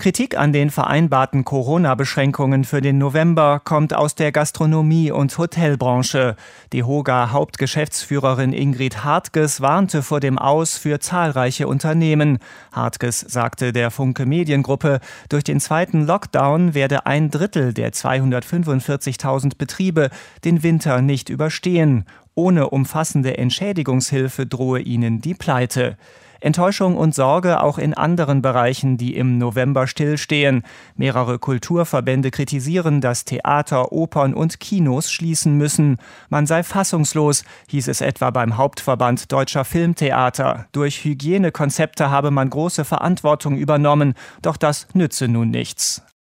Kritik an den vereinbarten Corona-Beschränkungen für den November kommt aus der Gastronomie- und Hotelbranche. Die Hoga-Hauptgeschäftsführerin Ingrid Hartges warnte vor dem Aus für zahlreiche Unternehmen. Hartges sagte der Funke Mediengruppe, durch den zweiten Lockdown werde 1/3 der 245.000 Betriebe den Winter nicht überstehen. Ohne umfassende Entschädigungshilfe drohe ihnen die Pleite. Enttäuschung und Sorge auch in anderen Bereichen, die im November stillstehen. Mehrere Kulturverbände kritisieren, dass Theater, Opern und Kinos schließen müssen. Man sei fassungslos, hieß es etwa beim Hauptverband Deutscher Filmtheater. Durch Hygienekonzepte habe man große Verantwortung übernommen, doch das nütze nun nichts.